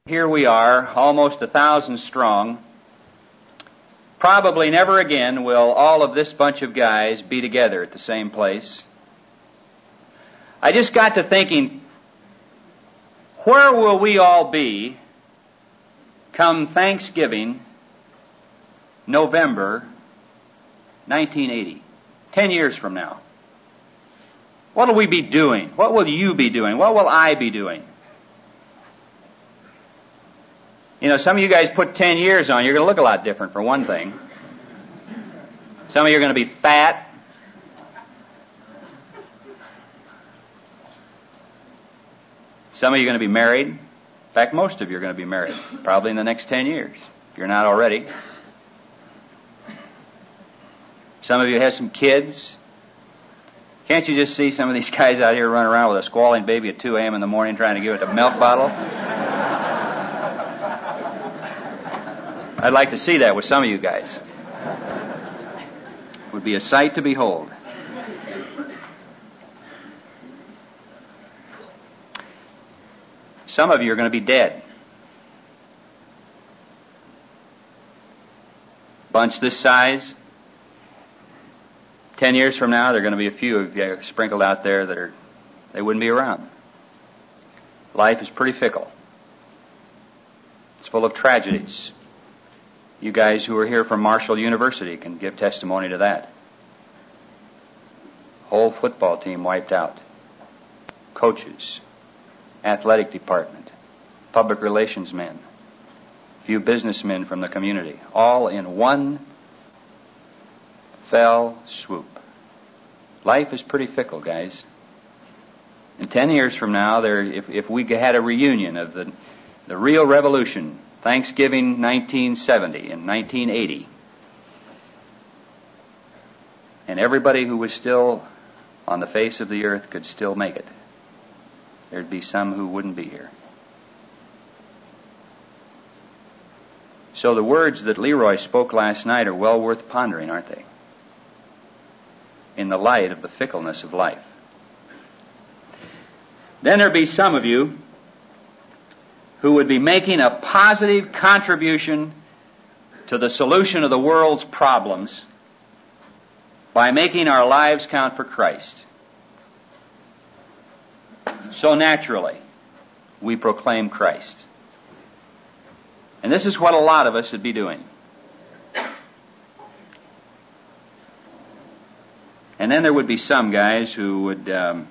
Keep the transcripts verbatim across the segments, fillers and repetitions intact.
Here we are, almost a thousand strong. Probably never again will all of this bunch of guys be together at the same place. I just got to thinking, where will we all be come Thanksgiving, November nineteen eighty, ten years from now? What will we be doing? What will you be doing? What will I be doing? You know, some of you guys put ten years on, you're going to look a lot different, for one thing. Some of you are going to be fat. Some of you are going to be married. In fact, most of you are going to be married, probably in the next ten years, if you're not already. Some of you have some kids. Can't you just see some of these guys out here running around with a squalling baby at two a.m. in the morning trying to give it a milk bottle? I'd like to see that with some of you guys. It would be a sight to behold. Some of you are going to be dead. Bunch this size. Ten years from now, there are going to be a few of you sprinkled out there that are, they wouldn't be around. Life is pretty fickle. It's full of tragedies. You guys who are here from Marshall University can give testimony to that. Whole football team wiped out. Coaches, athletic department, public relations men, few businessmen from the community, all in one fell swoop. Life is pretty fickle, guys. And ten years from now, there, if, if we had a reunion of the, the real revolution, Thanksgiving nineteen seventy and nineteen eighty, and everybody who was still on the face of the earth could still make it, there'd be some who wouldn't be here. So the words that Leroy spoke last night are well worth pondering, aren't they? In the light of the fickleness of life. Then there'd be some of you who would be making a positive contribution to the solution of the world's problems by making our lives count for Christ. So naturally, we proclaim Christ. And this is what a lot of us would be doing. And then there would be some guys who would um,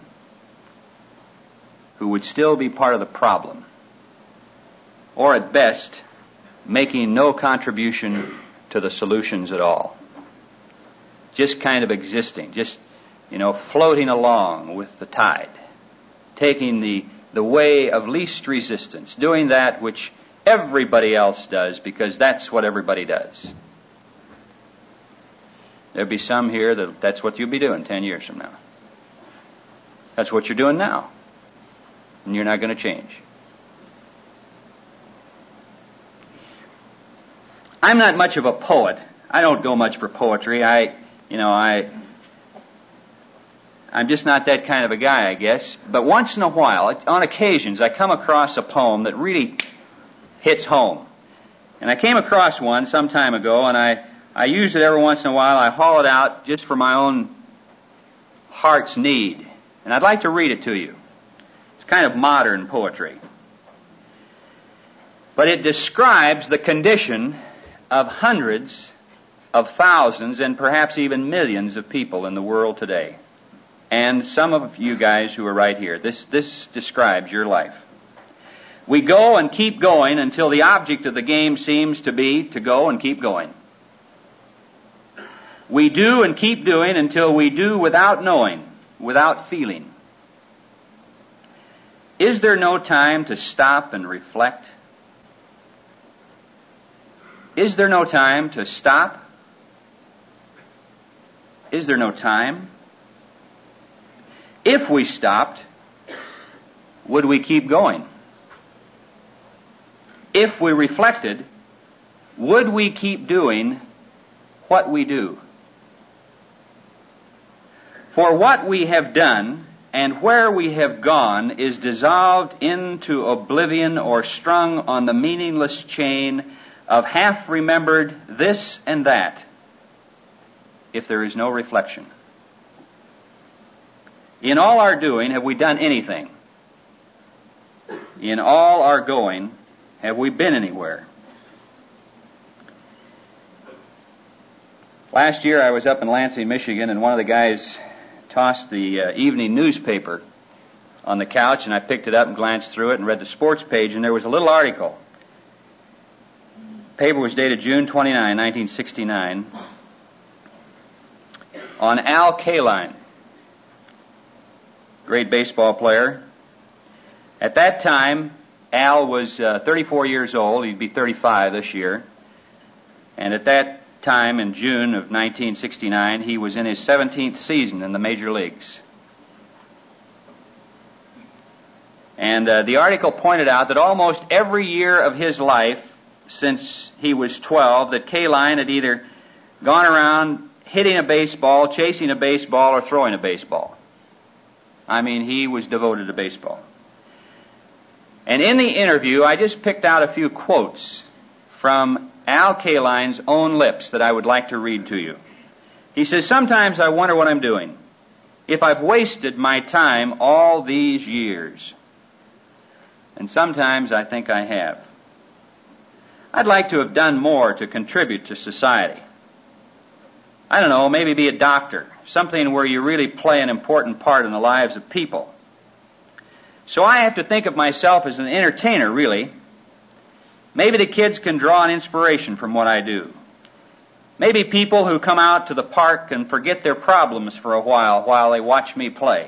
who would still be part of the problem, or at best, making no contribution to the solutions at all. Just kind of existing, just, you know, floating along with the tide, taking the, the way of least resistance, doing that which everybody else does because that's what everybody does. There'll be some here that that's what you'll be doing ten years from now. That's what you're doing now. And you're not going to change. I'm not much of a poet. I don't go much for poetry. I, you know, I, I'm just not that kind of a guy, I guess. But once in a while, on occasions, I come across a poem that really hits home. And I came across one some time ago, and I, I use it every once in a while. I haul it out just for my own heart's need. And I'd like to read it to you. It's kind of modern poetry. But it describes the condition of hundreds of thousands and perhaps even millions of people in the world today. And some of you guys who are right here. This, this describes your life. We go and keep going until the object of the game seems to be to go and keep going. We do and keep doing until we do without knowing, without feeling. Is there no time to stop and reflect? Is there no time to stop? Is there no time? If we stopped, would we keep going? If we reflected, would we keep doing what we do? For what we have done and where we have gone is dissolved into oblivion or strung on the meaningless chain of half-remembered this and that, if there is no reflection. In all our doing, have we done anything? In all our going, have we been anywhere? Last year I was up in Lansing, Michigan, and one of the guys tossed the uh, evening newspaper on the couch, and I picked it up and glanced through it and read the sports page, and there was a little article. The paper was dated June twenty-ninth, nineteen sixty-nine, on Al Kaline, great baseball player. At that time, Al was uh, thirty-four years old. He'd be thirty-five this year. And at that time, in June of nineteen sixty-nine, he was in his seventeenth season in the major leagues. And uh, the article pointed out that almost every year of his life since he was twelve, that Kaline had either gone around hitting a baseball, chasing a baseball, or throwing a baseball. I mean, he was devoted to baseball. And in the interview, I just picked out a few quotes from Al Kaline's own lips that I would like to read to you. He says, "Sometimes I wonder what I'm doing, if I've wasted my time all these years. And sometimes I think I have. I'd like to have done more to contribute to society. I don't know, maybe be a doctor, something where you really play an important part in the lives of people. So I have to think of myself as an entertainer, really. Maybe the kids can draw an inspiration from what I do. Maybe people who come out to the park can forget their problems for a while while they watch me play.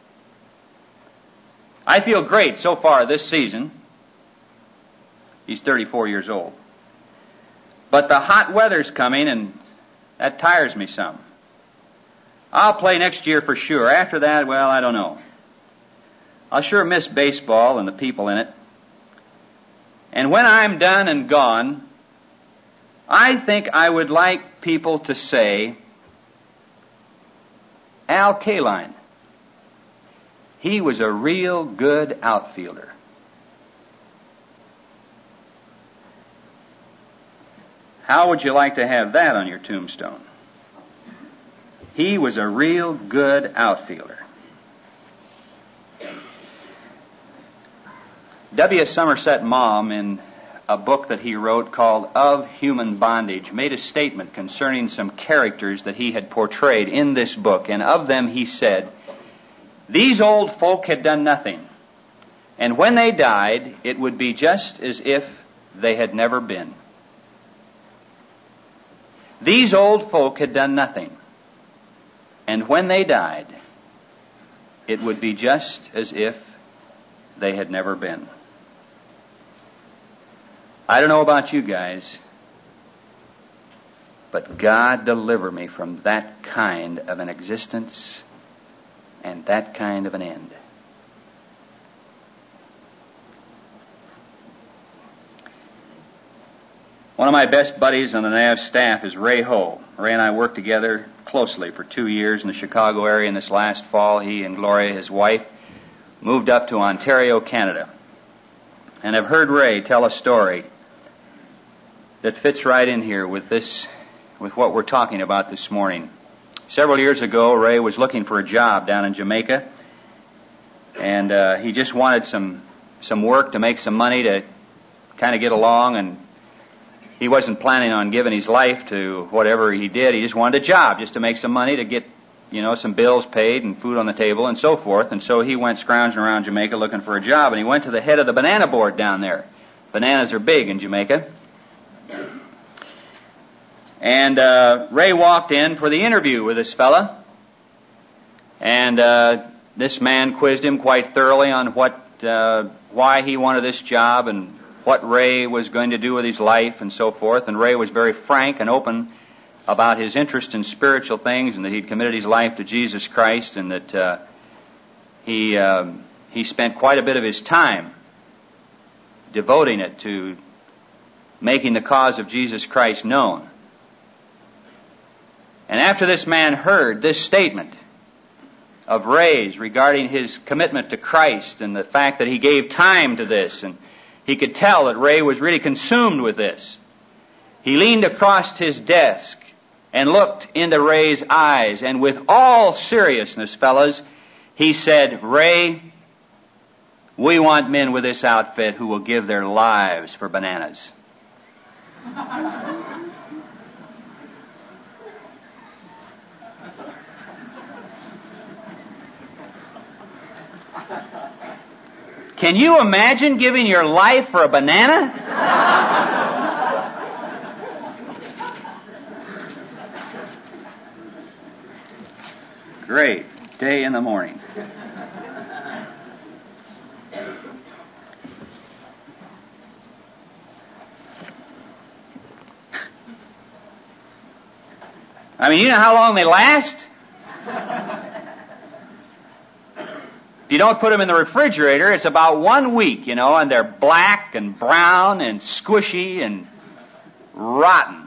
I feel great so far this season." He's thirty-four years old. "But the hot weather's coming, and that tires me some. I'll play next year for sure. After that, well, I don't know. I'll sure miss baseball and the people in it. And when I'm done and gone, I think I would like people to say, 'Al Kaline, he was a real good outfielder.'" How would you like to have that on your tombstone? He was a real good outfielder. W. Somerset Maugham, in a book that he wrote called Of Human Bondage, made a statement concerning some characters that he had portrayed in this book, and of them he said, "These old folk had done nothing, and when they died, it would be just as if they had never been." These old folk had done nothing, and when they died, it would be just as if they had never been. I don't know about you guys, but God deliver me from that kind of an existence and that kind of an end. One of my best buddies on the N A V staff is Ray Ho. Ray and I worked together closely for two years in the Chicago area, and this last fall he and Gloria, his wife, moved up to Ontario, Canada. And I've heard Ray tell a story that fits right in here with this, with what we're talking about this morning. Several years ago, Ray was looking for a job down in Jamaica, and uh, he just wanted some some work to make some money to kind of get along, and he wasn't planning on giving his life to whatever he did. He just wanted a job just to make some money to get, you know, some bills paid and food on the table and so forth. And so he went scrounging around Jamaica looking for a job, and he went to the head of the banana board down there. Bananas are big in Jamaica. And uh, Ray walked in for the interview with this fella, and uh, this man quizzed him quite thoroughly on what, uh, why he wanted this job and what Ray was going to do with his life and so forth. And Ray was very frank and open about his interest in spiritual things, and that he'd committed his life to Jesus Christ, and that uh, he uh, he spent quite a bit of his time devoting it to making the cause of Jesus Christ known. And after this man heard this statement, of Ray's regarding his commitment to Christ and the fact that he gave time to this, and he could tell that Ray was really consumed with this. He leaned across his desk and looked into Ray's eyes, and with all seriousness, fellas, he said, "Ray, we want men with this outfit who will give their lives for bananas." Can you imagine giving your life for a banana? Great day in the morning. I mean, you know how long they last? If you don't put them in the refrigerator, it's about one week, you know, and they're black and brown and squishy and rotten.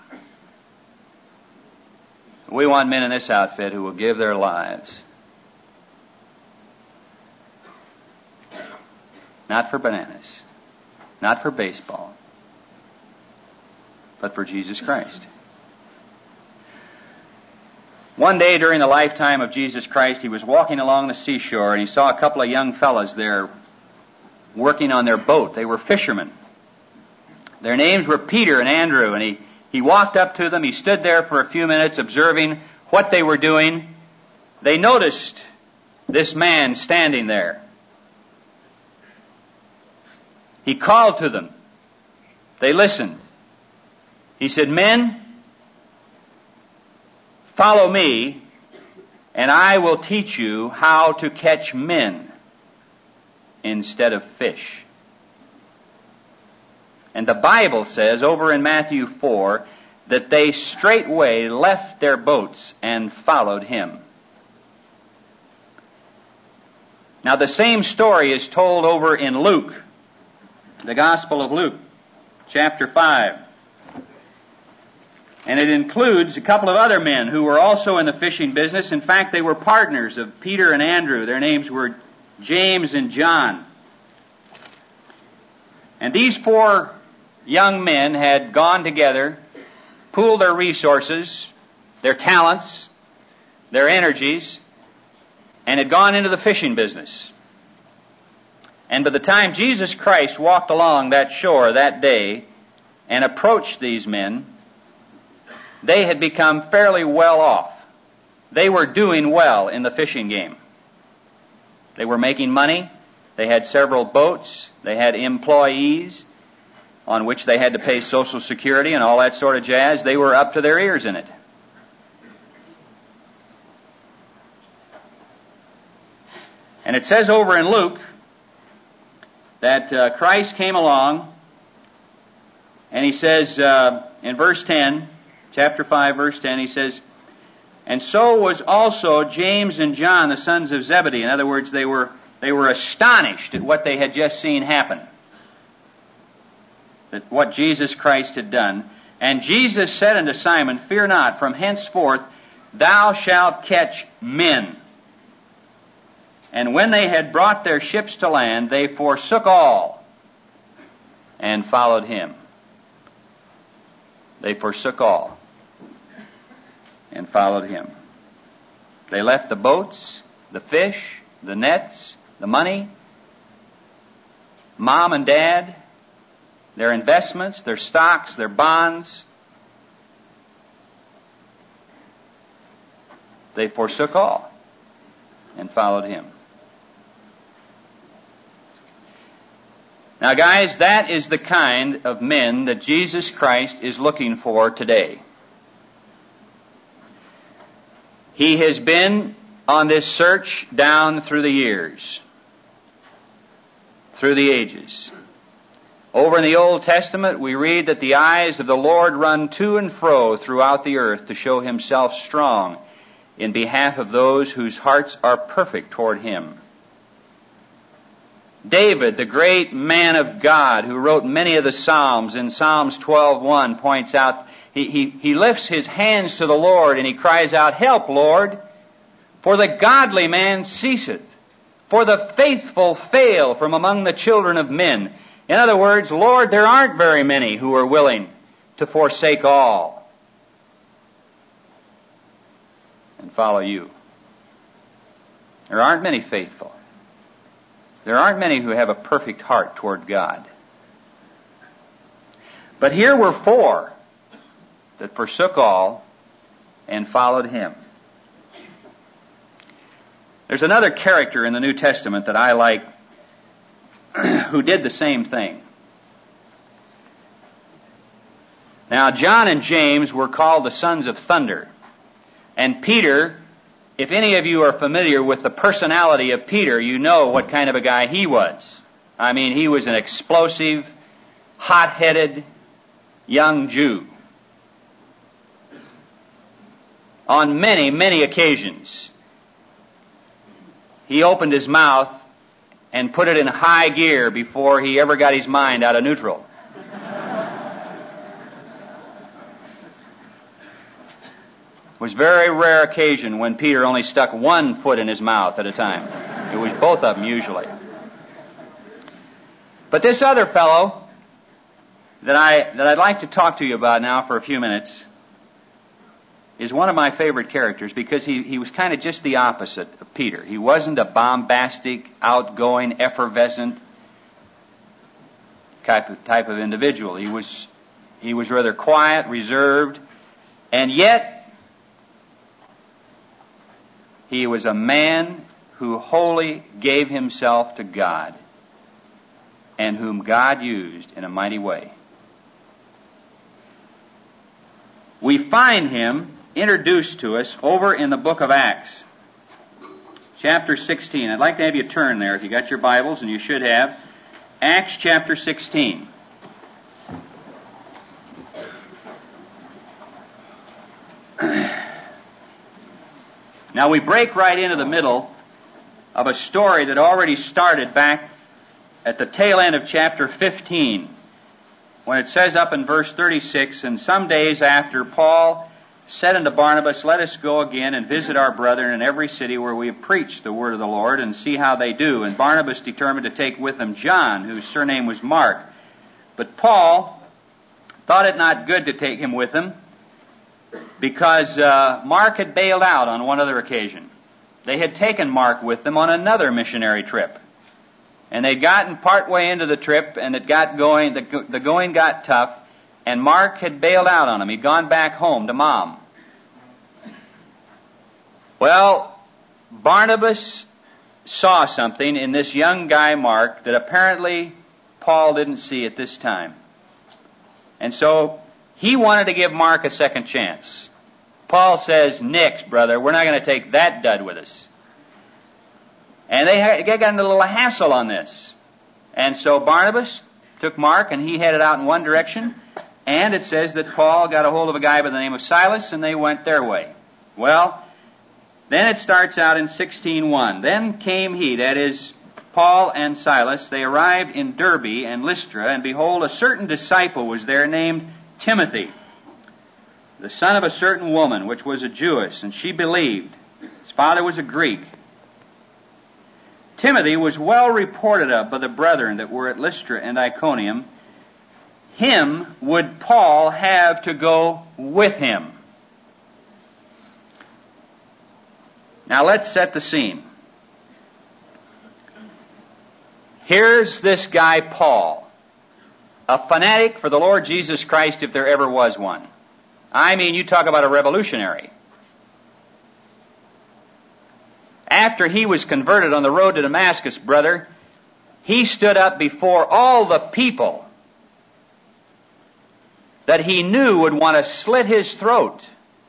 We want men in this outfit who will give their lives. Not for bananas, not for baseball, but for Jesus Christ. One day during the lifetime of Jesus Christ, he was walking along the seashore and he saw a couple of young fellas there working on their boat. They were fishermen. Their names were Peter and Andrew, and he, he walked up to them. He stood there for a few minutes observing what they were doing. They noticed this man standing there. He called to them. They listened. He said, "Men, follow me, and I will teach you how to catch men instead of fish." And the Bible says over in Matthew four that they straightway left their boats and followed him. Now the same story is told over in Luke, the Gospel of Luke, chapter five. And it includes a couple of other men who were also in the fishing business. In fact, they were partners of Peter and Andrew. Their names were James and John. And these four young men had gone together, pooled their resources, their talents, their energies, and had gone into the fishing business. And by the time Jesus Christ walked along that shore that day and approached these men, they had become fairly well off. They were doing well in the fishing game. They were making money. They had several boats. They had employees on which they had to pay Social Security and all that sort of jazz. They were up to their ears in it. And it says over in Luke that uh, Christ came along, and he says uh, in verse ten, chapter five, verse ten, he says, "And so was also James and John, the sons of Zebedee." In other words, they were they were astonished at what they had just seen happen, at what Jesus Christ had done. "And Jesus said unto Simon, Fear not, from henceforth thou shalt catch men. And when they had brought their ships to land, they forsook all and followed him." They forsook all and followed him. They left the boats, the fish, the nets, the money, mom and dad, their investments, their stocks, their bonds. They forsook all and followed him. Now guys, that is the kind of men that Jesus Christ is looking for today. He has been on this search down through the years, through the ages. Over in the Old Testament, we read that the eyes of the Lord run to and fro throughout the earth to show himself strong in behalf of those whose hearts are perfect toward him. David, the great man of God, who wrote many of the Psalms, in Psalms twelve one, points out, he, he, he lifts his hands to the Lord and he cries out, "Help, Lord, For the godly man ceaseth, for the faithful fail from among the children of men. In other words, Lord, there aren't very many who are willing to forsake all and follow you. There aren't many faithful. There aren't many who have a perfect heart toward God. But here were four that forsook all and followed him. There's another character in the New Testament that I like who did the same thing. Now, John and James were called the sons of thunder. And Peter, if any of you are familiar with the personality of Peter, you know what kind of a guy he was. I mean, he was an explosive, hot-headed young Jew. On many, many occasions, he opened his mouth and put it in high gear before he ever got his mind out of neutral. It was a very rare occasion when Peter only stuck one foot in his mouth at a time. It was both of them usually. But this other fellow that I that I'd like to talk to you about now for a few minutes is one of my favorite characters because he, he was kind of just the opposite of Peter. He wasn't a bombastic, outgoing, effervescent type of, type of individual. He was he was rather quiet, reserved, and yet he was a man who wholly gave himself to God and whom God used in a mighty way. We find him introduced to us over in the book of Acts, chapter sixteen. I'd like to have you turn there if you got your Bibles, and you should have. Acts chapter sixteen. Now we break right into the middle of a story that already started back at the tail end of chapter fifteen, when it says up in verse thirty-six, "And some days after, Paul said unto Barnabas, Let us go again and visit our brethren in every city where we have preached the word of the Lord, and see how they do. And Barnabas determined to take with them John, whose surname was Mark. But Paul thought it not good to take him with him, because uh, Mark had bailed out on one other occasion. They had taken Mark with them on another missionary trip. And they'd gotten partway into the trip, and it got going, the, the going got tough, and Mark had bailed out on him. He'd gone back home to Mom. Well, Barnabas saw something in this young guy, Mark, that apparently Paul didn't see at this time. And so he wanted to give Mark a second chance. Paul says, "Nix, brother, we're not going to take that dud with us." And they got into a little hassle on this. And so Barnabas took Mark, and he headed out in one direction. And it says that Paul got a hold of a guy by the name of Silas, and they went their way. Well, then it starts out in sixteen one. "Then came he," that is, Paul and Silas, "they arrived in Derbe and Lystra, and behold, a certain disciple was there named Timothy, the son of a certain woman, which was a Jewess, and she believed. His father was a Greek. Timothy was well reported of by the brethren that were at Lystra and Iconium. Him would Paul have to go with him." Now let's set the scene. Here's this guy Paul, a fanatic for the Lord Jesus Christ if there ever was one. I mean, you talk about a revolutionary. After he was converted on the road to Damascus, brother, he stood up before all the people that he knew would want to slit his throat,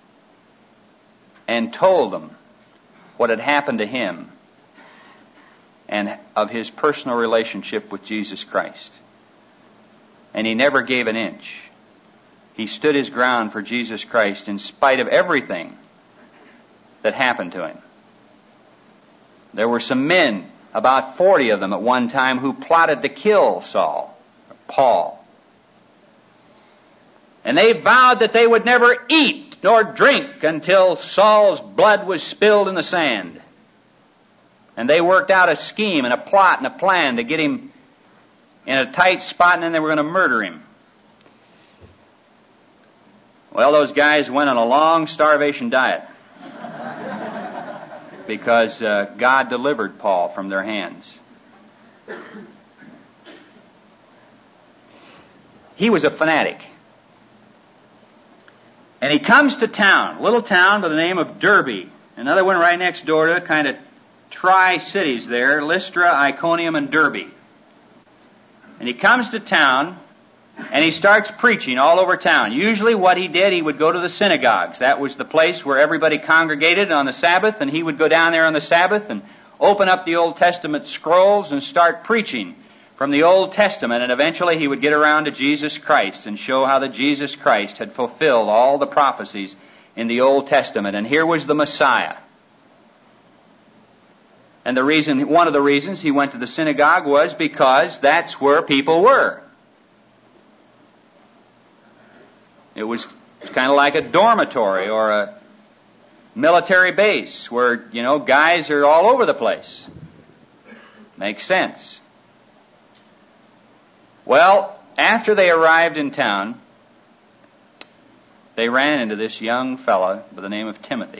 and told them what had happened to him and of his personal relationship with Jesus Christ. And he never gave an inch. He stood his ground for Jesus Christ in spite of everything that happened to him. There were some men, about forty of them at one time, who plotted to kill Saul, or Paul. And they vowed that they would never eat nor drink until Saul's blood was spilled in the sand. And they worked out a scheme and a plot and a plan to get him in a tight spot, and then they were going to murder him. Well, those guys went on a long starvation diet because uh, God delivered Paul from their hands. He was a fanatic. And he comes to town, a little town by the name of Derbe. Another one right next door to it, kind of tri-cities there, Lystra, Iconium, and Derbe. And he comes to town, and he starts preaching all over town. Usually what he did, he would go to the synagogues. That was the place where everybody congregated on the Sabbath, and he would go down there on the Sabbath and open up the Old Testament scrolls and start preaching from the Old Testament, and eventually he would get around to Jesus Christ and show how that Jesus Christ had fulfilled all the prophecies in the Old Testament. And here was the Messiah. And the reason, one of the reasons he went to the synagogue was because that's where people were. It was kind of like a dormitory or a military base where, you know, guys are all over the place. Makes sense. Well, after they arrived in town, they ran into this young fella by the name of Timothy.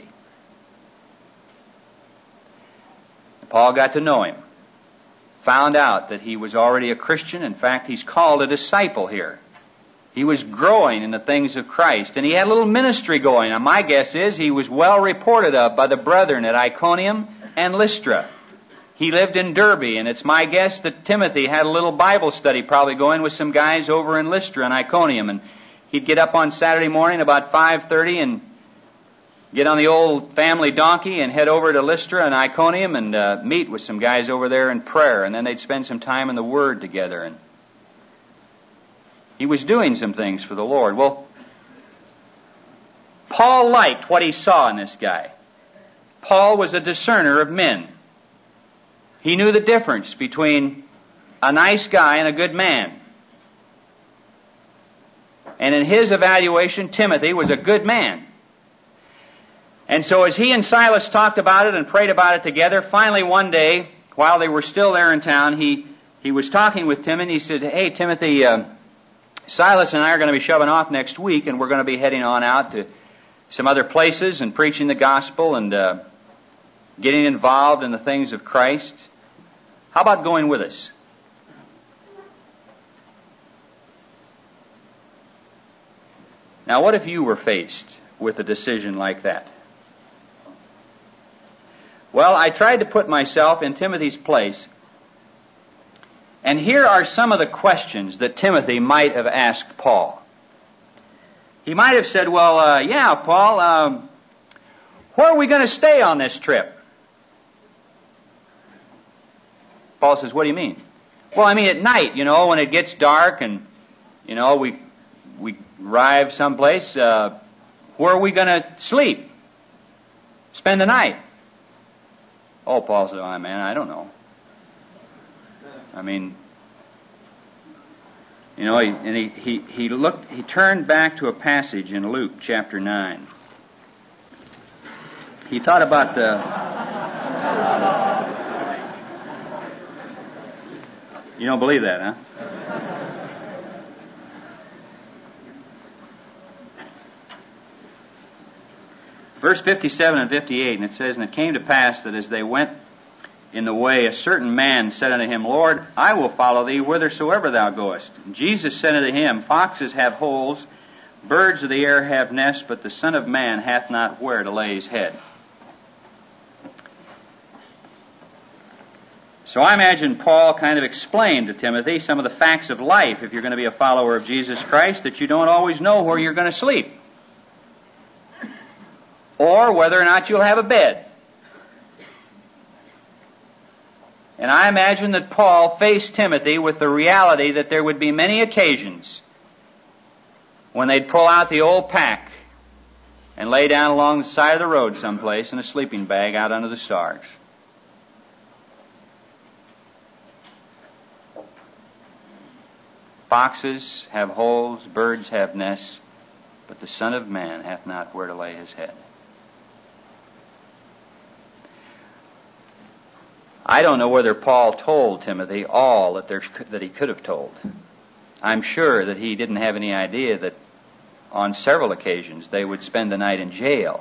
Paul got to know him, found out that he was already a Christian. In fact, he's called a disciple here. He was growing in the things of Christ, and he had a little ministry going. And my guess is he was well reported of by the brethren at Iconium and Lystra. He lived in Derbe, and it's my guess that Timothy had a little Bible study probably going with some guys over in Lystra and Iconium. And he'd get up on Saturday morning about five thirty and get on the old family donkey and head over to Lystra and Iconium and uh, meet with some guys over there in prayer. And then they'd spend some time in the Word together. And he was doing some things for the Lord. Well, Paul liked what he saw in this guy. Paul was a discerner of men. He knew the difference between a nice guy and a good man. And in his evaluation, Timothy was a good man. And so as he and Silas talked about it and prayed about it together, finally one day, while they were still there in town, he, he was talking with Tim, and he said, "Hey, Timothy, uh, Silas and I are going to be shoving off next week, and we're going to be heading on out to some other places and preaching the gospel and uh, getting involved in the things of Christ. How about going with us?" Now, what if you were faced with a decision like that? Well, I tried to put myself in Timothy's place, and here are some of the questions that Timothy might have asked Paul. He might have said, well, uh, yeah, Paul, um, where are we going to stay on this trip? Paul says, what do you mean? Well, I mean at night, you know, when it gets dark and, you know, we we arrive someplace, uh, where are we going to sleep? Spend the night? Oh, Paul said, oh, man, I don't know. I mean, you know, he, and he, he, he looked, he turned back to a passage in Luke chapter nine. He thought about the, you don't believe that, huh? Verse fifty-seven and fifty-eight, and it says, "And it came to pass that as they went in the way, a certain man said unto him, Lord, I will follow thee whithersoever thou goest. And Jesus said unto him, Foxes have holes, birds of the air have nests, but the Son of Man hath not where to lay his head." So I imagine Paul kind of explained to Timothy some of the facts of life if you're going to be a follower of Jesus Christ, that you don't always know where you're going to sleep, or whether or not you'll have a bed. And I imagine that Paul faced Timothy with the reality that there would be many occasions when they'd pull out the old pack and lay down along the side of the road someplace in a sleeping bag out under the stars. Foxes have holes, birds have nests, but the Son of Man hath not where to lay his head. I don't know whether Paul told Timothy all that, there, that he could have told. I'm sure that he didn't have any idea that on several occasions they would spend the night in jail.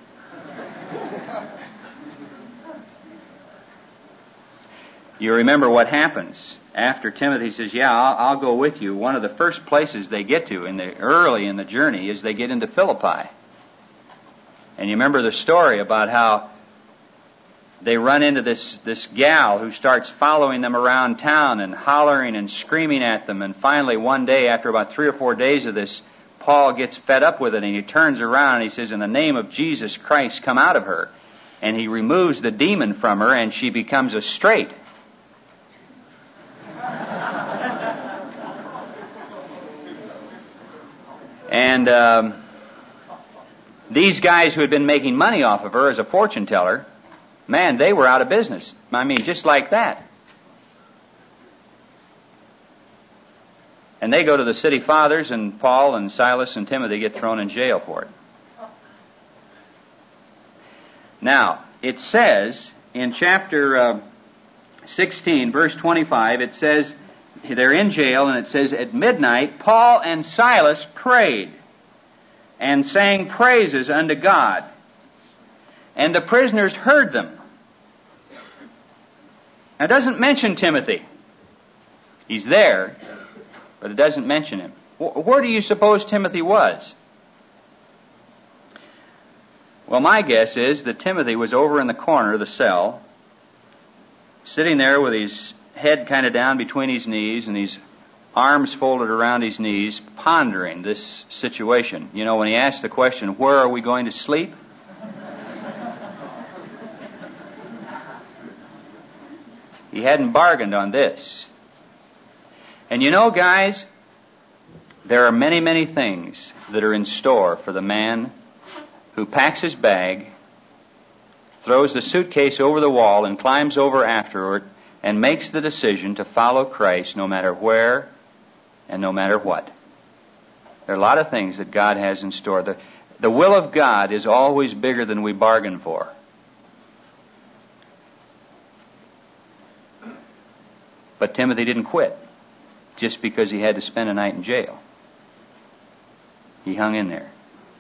You remember what happens after Timothy says, yeah, I'll, I'll go with you. One of the first places they get to in the early in the journey is they get into Philippi. And you remember the story about how they run into this, this gal who starts following them around town and hollering and screaming at them. And finally one day, after about three or four days of this, Paul gets fed up with it and he turns around and he says, in the name of Jesus Christ, come out of her. And he removes the demon from her and she becomes a straight. And um, these guys who had been making money off of her as a fortune teller, man, they were out of business. I mean, just like that. And they go to the city fathers, and Paul and Silas and Timothy get thrown in jail for it. Now, it says in chapter uh, sixteen, verse twenty-five, it says, they're in jail, and it says, at midnight, Paul and Silas prayed and sang praises unto God. And the prisoners heard them. Now, it doesn't mention Timothy. He's there, but it doesn't mention him. Where do you suppose Timothy was? Well, my guess is that Timothy was over in the corner of the cell, sitting there with his head kind of down between his knees and his arms folded around his knees, pondering this situation. You know, when he asked the question, where are we going to sleep? He hadn't bargained on this. And you know, guys, there are many, many things that are in store for the man who packs his bag, throws the suitcase over the wall, and climbs over afterward, and makes the decision to follow Christ no matter where and no matter what. There are a lot of things that God has in store. The, the will of God is always bigger than we bargain for. But Timothy didn't quit just because he had to spend a night in jail. He hung in there.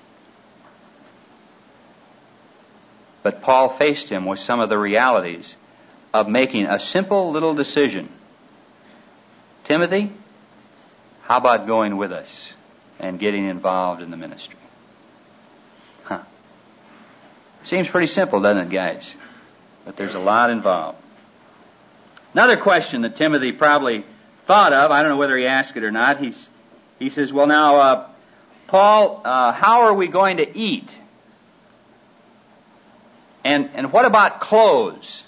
But Paul faced him with some of the realities of making a simple little decision. Timothy, how about going with us and getting involved in the ministry? Huh. Seems pretty simple, doesn't it, guys? But there's a lot involved. Another question that Timothy probably thought of, I don't know whether he asked it or not, he's, he says, well now, uh, Paul, uh, how are we going to eat? And, and what about clothes?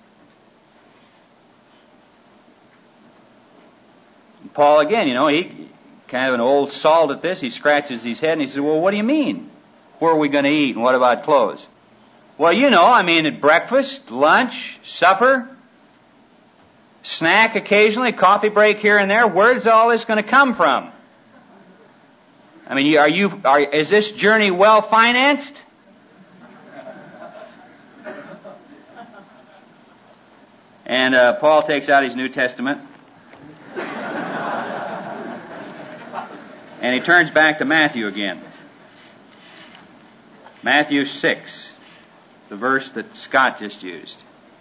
Paul, again, you know, he kind of an old salt at this. He scratches his head and he says, well, what do you mean? Where are we going to eat and what about clothes? Well, you know, I mean, at breakfast, lunch, supper, snack occasionally, coffee break here and there. Where's all this going to come from? I mean, are you, are, is this journey well financed? And uh, Paul takes out his New Testament. And he turns back to Matthew again. Matthew six, the verse that Scott just used.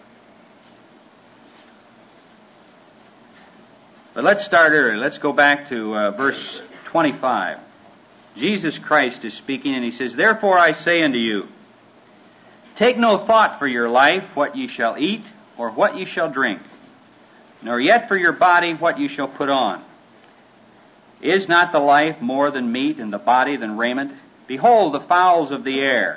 But let's start early. Let's go back to uh, verse twenty-five. Jesus Christ is speaking, and he says, therefore I say unto you, take no thought for your life, what ye shall eat, or what ye shall drink, nor yet for your body what ye shall put on. Is not the life more than meat, and the body than raiment? Behold the fowls of the air.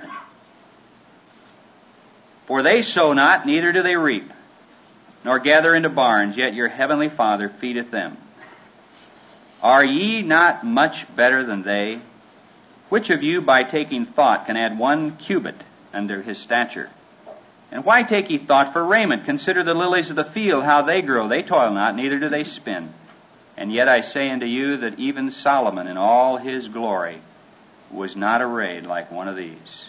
For they sow not, neither do they reap, nor gather into barns, yet your heavenly Father feedeth them. Are ye not much better than they? Which of you by taking thought can add one cubit unto his stature? And why take ye thought for raiment? Consider the lilies of the field, how they grow. They toil not, neither do they spin. And yet I say unto you that even Solomon in all his glory was not arrayed like one of these.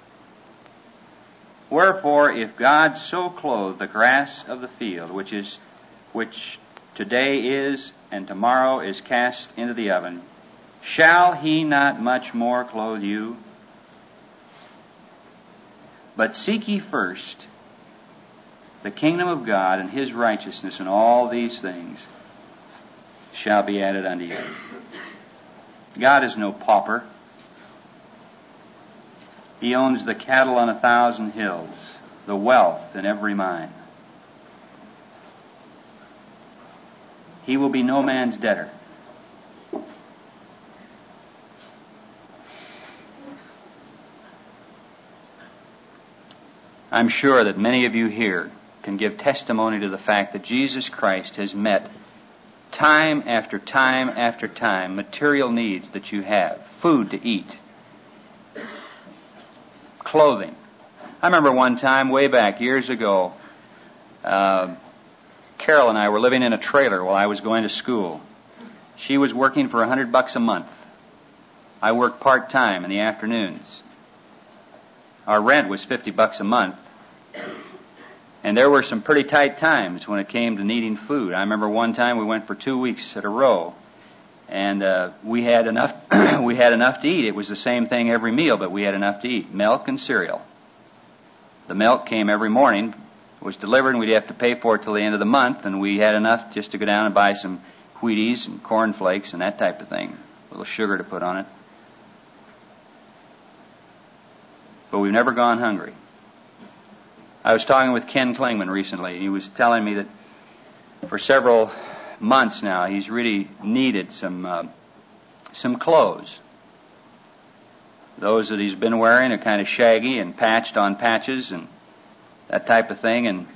Wherefore, if God so clothe the grass of the field, which is, which today is and tomorrow is cast into the oven, shall he not much more clothe you? But seek ye first the kingdom of God and his righteousness, and all these things shall be added unto you. God is no pauper. He owns the cattle on a thousand hills, the wealth in every mine. He will be no man's debtor. I'm sure that many of you here can give testimony to the fact that Jesus Christ has met time after time after time material needs that you have. Food to eat. Clothing. I remember one time way back years ago, uh, Carol and I were living in a trailer while I was going to school. She was working for a hundred bucks a month. I worked part-time in the afternoons. Our rent was fifty bucks a month. And there were some pretty tight times when it came to needing food. I remember one time we went for two weeks at a row, and uh, we had enough. we had enough to eat. It was the same thing every meal, but we had enough to eat: milk and cereal. The milk came every morning, was delivered, and we'd have to pay for it till the end of the month. And we had enough just to go down and buy some Wheaties and corn flakes and that type of thing, a little sugar to put on it. But we've never gone hungry. I was talking with Ken Klingman recently. He was telling me that for several months now he's really needed some uh, some clothes. Those that he's been wearing are kind of shaggy and patched on patches and that type of thing. And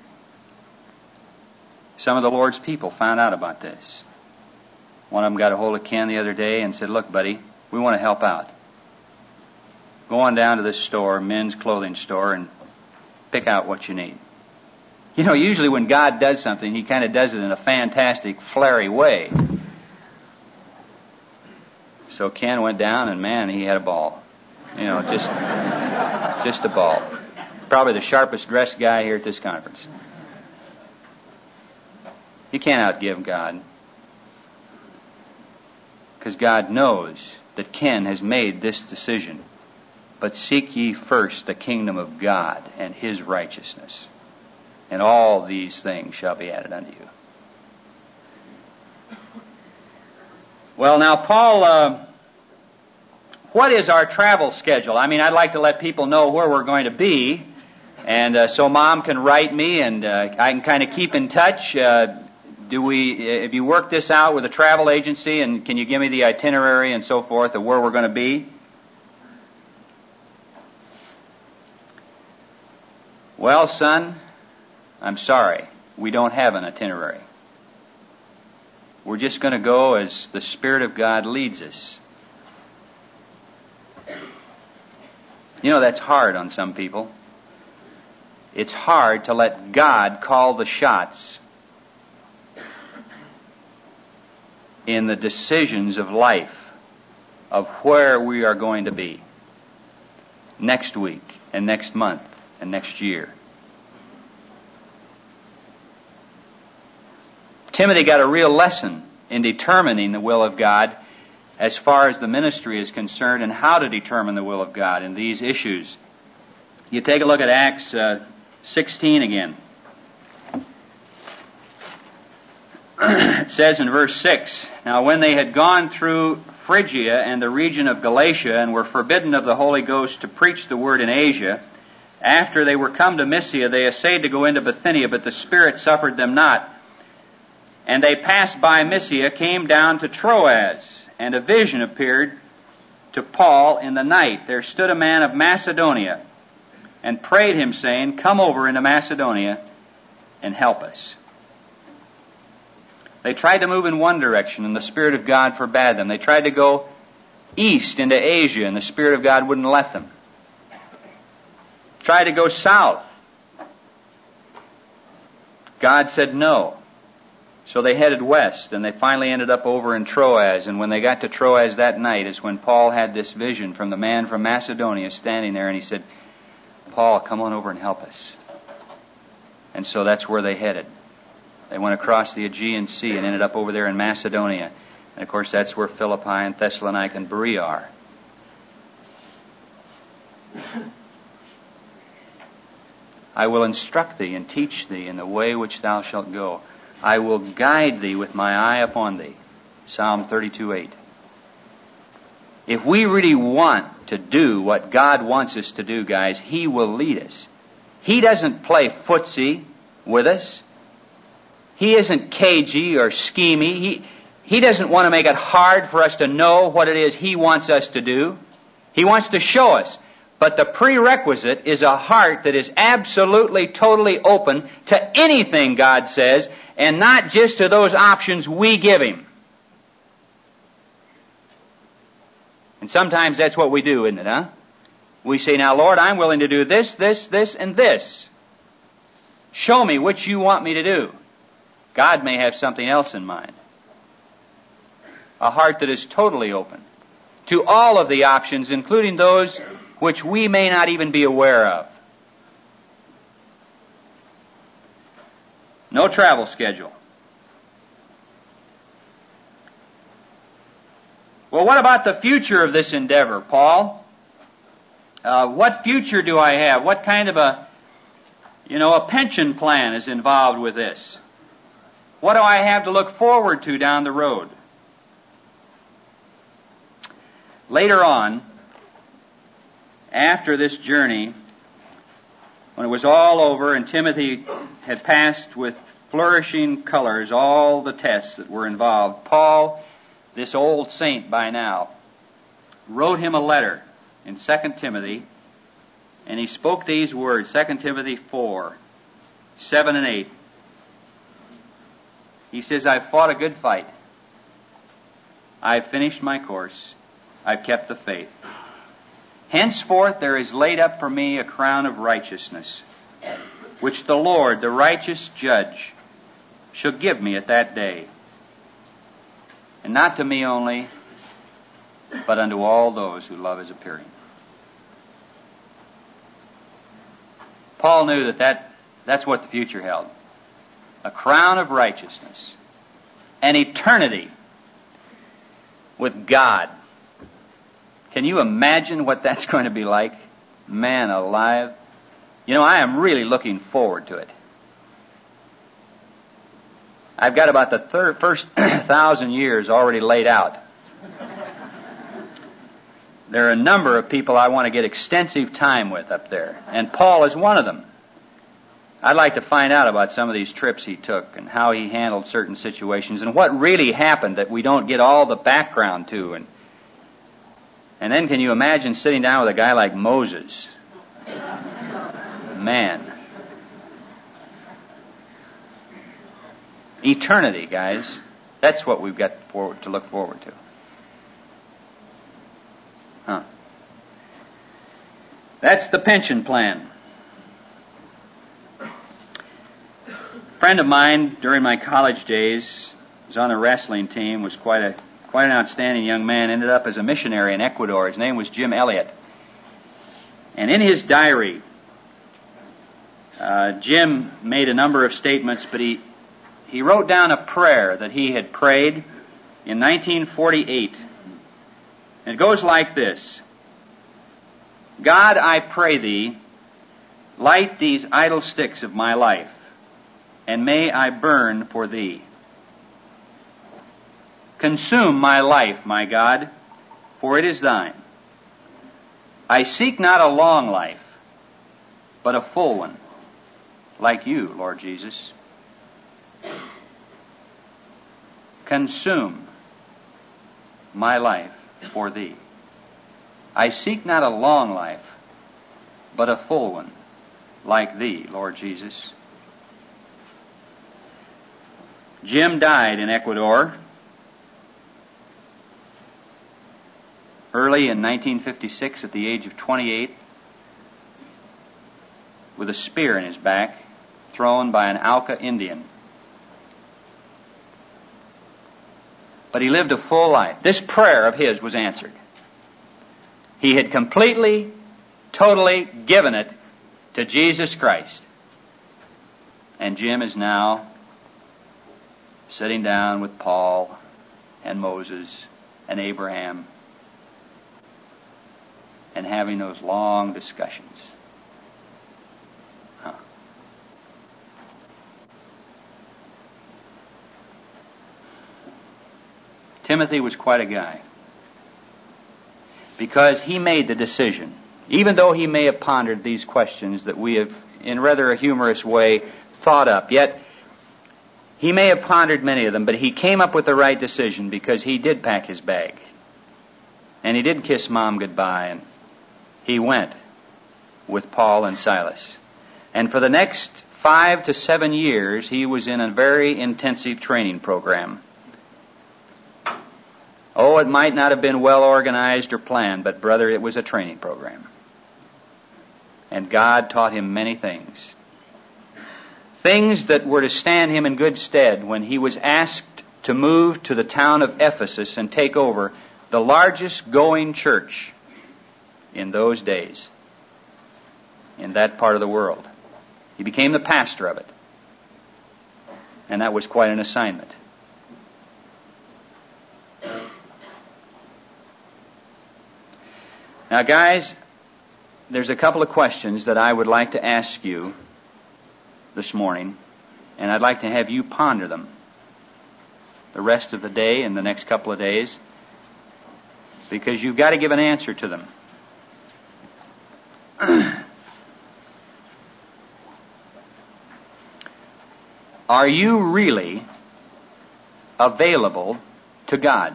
some of the Lord's people found out about this. One of them got a hold of Ken the other day and said, "Look, buddy, we want to help out. Go on down to this store, men's clothing store, and pick out what you need." You know, usually when God does something, He kind of does it in a fantastic, flary way. So Ken went down, and man, he had a ball. You know, just, just a ball. Probably the sharpest dressed guy here at this conference. You can't outgive God, because God knows that Ken has made this decision. But seek ye first the kingdom of God and His righteousness, and all these things shall be added unto you. Well, now, Paul, uh, what is our travel schedule? I mean, I'd like to let people know where we're going to be, and uh, so Mom can write me, and uh, I can kind of keep in touch. Uh, do we? Have you worked this out with a travel agency, and can you give me the itinerary and so forth of where we're going to be? Well, son, I'm sorry. We don't have an itinerary. We're just going to go as the Spirit of God leads us. You know, that's hard on some people. It's hard to let God call the shots in the decisions of life, of where we are going to be next week and next month and next year. Timothy got a real lesson in determining the will of God as far as the ministry is concerned, and how to determine the will of God in these issues. You take a look at Acts uh, sixteen again. It says in verse six, "Now when they had gone through Phrygia and the region of Galatia, and were forbidden of the Holy Ghost to preach the word in Asia, after they were come to Mysia, they essayed to go into Bithynia, but the Spirit suffered them not. And they passed by Mysia, came down to Troas, and a vision appeared to Paul in the night. There stood a man of Macedonia, and prayed him, saying, Come over into Macedonia, and help us. They tried to move in one direction, and the Spirit of God forbade them. They tried to go east into Asia, and the Spirit of God wouldn't let them. Tried to go south. God said no. So they headed west, and they finally ended up over in Troas. And when they got to Troas that night is when Paul had this vision from the man from Macedonia standing there, and he said, Paul, come on over and help us. And so that's where they headed. They went across the Aegean Sea and ended up over there in Macedonia. And of course that's where Philippi and Thessalonica and Berea are. I will instruct thee and teach thee in the way which thou shalt go. I will guide thee with my eye upon thee. Psalm thirty-two eight. If we really want to do what God wants us to do, guys, He will lead us. He doesn't play footsie with us. He isn't cagey or schemy. He, he doesn't want to make it hard for us to know what it is He wants us to do. He wants to show us. But the prerequisite is a heart that is absolutely, totally open to anything God says, and not just to those options we give Him. And sometimes that's what we do, isn't it, huh? We say, now, Lord, I'm willing to do this, this, this, and this. Show me which you want me to do. God may have something else in mind. A heart that is totally open to all of the options, including those which we may not even be aware of. No travel schedule. Well, what about the future of this endeavor, Paul? Uh, what future do I have? What kind of a, you know, a pension plan is involved with this? What do I have to look forward to down the road? Later on, after this journey, when it was all over and Timothy had passed with flourishing colors all the tests that were involved, Paul, this old saint by now, wrote him a letter in Second Timothy, and he spoke these words, Second Timothy four, seven and eight. He says, I've fought a good fight. I've finished my course. I've kept the faith. Henceforth there is laid up for me a crown of righteousness, which the Lord, the righteous judge, shall give me at that day. And not to me only, but unto all those who love His appearing. Paul knew that, that that's what the future held. A crown of righteousness. An eternity with God. Can you imagine what that's going to be like? Man alive. You know, I am really looking forward to it. I've got about the third, first thousand years already laid out. There are a number of people I want to get extensive time with up there, and Paul is one of them. I'd like to find out about some of these trips he took and how he handled certain situations and what really happened that we don't get all the background to. And and then can you imagine sitting down with a guy like Moses? Man. Eternity, guys. That's what we've got forward to look forward to. Huh. That's the pension plan. A friend of mine during my college days was on a wrestling team, was quite a quite an outstanding young man, ended up as a missionary in Ecuador. His name was Jim Elliott. And in his diary, uh, Jim made a number of statements, but he he wrote down a prayer that he had prayed in nineteen forty-eight. And it goes like this: God, I pray Thee, light these idle sticks of my life, and may I burn for Thee. Consume my life, my God, for it is Thine. I seek not a long life, but a full one, like You, Lord Jesus. Consume my life for Thee. I seek not a long life, but a full one, like Thee, Lord Jesus. Jim died in Ecuador early in nineteen fifty-six at the age of twenty-eight with a spear in his back thrown by an Auca Indian. But he lived a full life. This prayer of his was answered. He had completely, totally given it to Jesus Christ. And Jim is now sitting down with Paul and Moses and Abraham and having those long discussions. Huh. Timothy was quite a guy, because he made the decision, even though he may have pondered these questions that we have, in rather a humorous way, thought up, yet he may have pondered many of them, but he came up with the right decision, because he did pack his bag. And he did kiss Mom goodbye, and he went with Paul and Silas. And for the next five to seven years, he was in a very intensive training program. Oh, it might not have been well organized or planned, but brother, it was a training program. And God taught him many things. Things that were to stand him in good stead when he was asked to move to the town of Ephesus and take over the largest going church in those days in that part of the world. He became the pastor of it. And that was quite an assignment. Now, guys, there's a couple of questions that I would like to ask you this morning, and I'd like to have you ponder them the rest of the day and the next couple of days, because you've got to give an answer to them. Are you really available to God?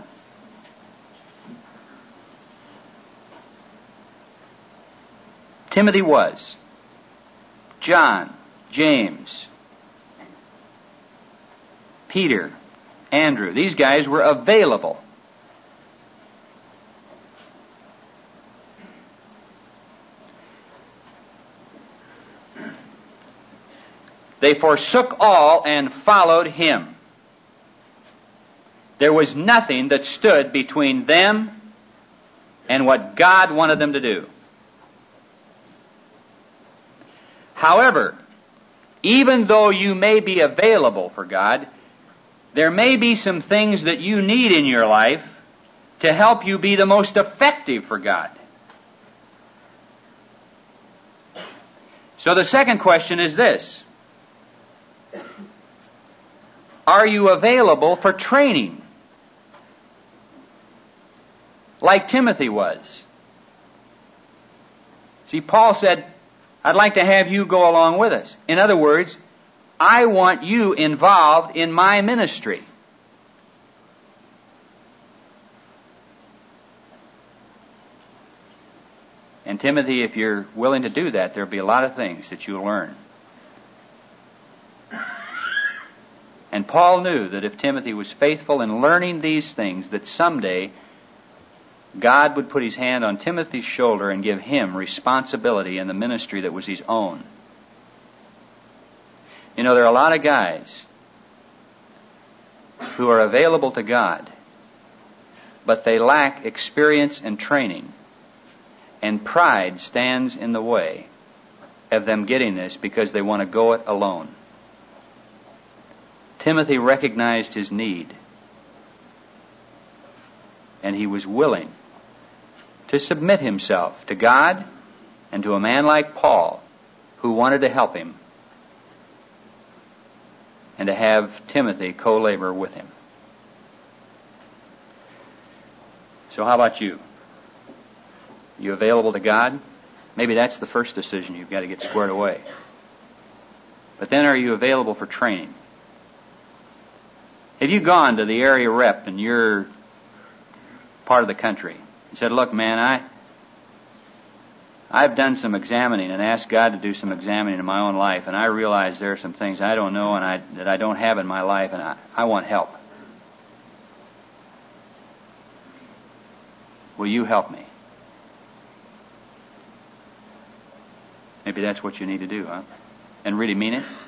Timothy was. John, James, Peter, Andrew, these guys were available. They forsook all and followed him. There was nothing that stood between them and what God wanted them to do. However, even though you may be available for God, there may be some things that you need in your life to help you be the most effective for God. So the second question is this: are you available for training? Like Timothy was. See, Paul said, I'd like to have you go along with us. In other words, I want you involved in my ministry. And Timothy, if you're willing to do that, there'll be a lot of things that you'll learn. And Paul knew that if Timothy was faithful in learning these things, that someday God would put his hand on Timothy's shoulder and give him responsibility in the ministry that was his own. You know, there are a lot of guys who are available to God, but they lack experience and training, and pride stands in the way of them getting this because they want to go it alone. Timothy recognized his need, and he was willing to submit himself to God and to a man like Paul, who wanted to help him, and to have Timothy co-labor with him. So how about you? You available to God? Maybe that's the first decision you've got to get squared away. But then, are you available for training? Have you gone to the area rep in your part of the country and said, look, man, I, I've done some examining and asked God to do some examining in my own life, and I realize there are some things I don't know and I, that I don't have in my life, and I, I want help. Will you help me? Maybe that's what you need to do, huh? And really mean it.